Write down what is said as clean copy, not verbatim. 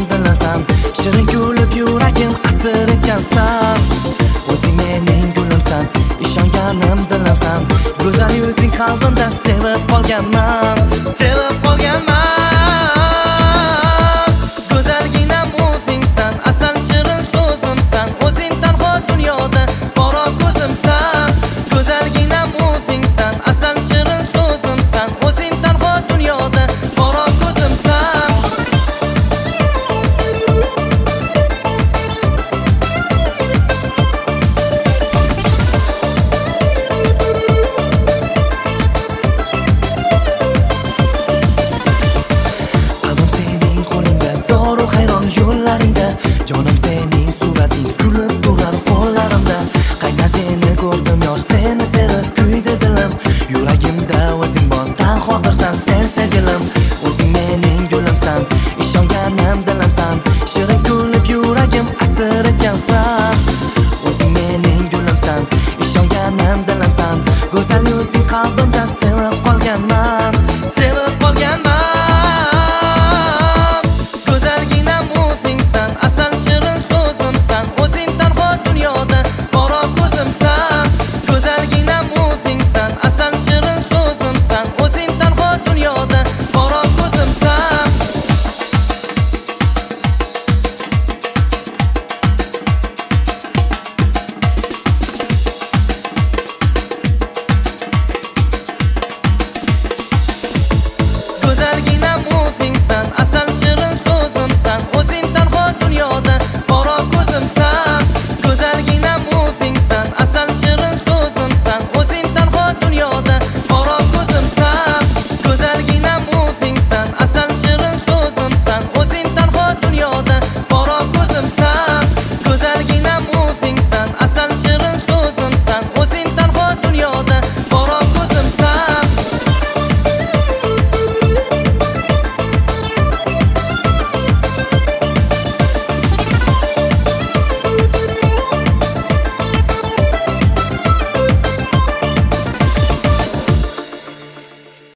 dilimsan. Shirin kulib yuragim asir etgansan. O'zing mening gulimsan, ishonganim dilimsan. Go'zal yuzing qalbimda sevib qolganman, sevib qolganman. Go'zalginam o'zingsan, asal shirin so'zimsan. O'zing tanho dunyoda qora ko'zimsan. Go'zalginam o'zingsan, asal shirin so'zimsan. O'zing tanho dunyoda qora ko'zimsan. Qalbim sening qo'lingda, zoru hayron yo'llaringda. Jonim sening surating kulib turar qo'llarimda. Qaytar seni ko'rdim yor, seni sevib kuydi dilim. Yuragimda o'zing bor, tanhodirsan sen sevgilim. O'zing mening gulimsan, ishonganim dilimsan. Shirin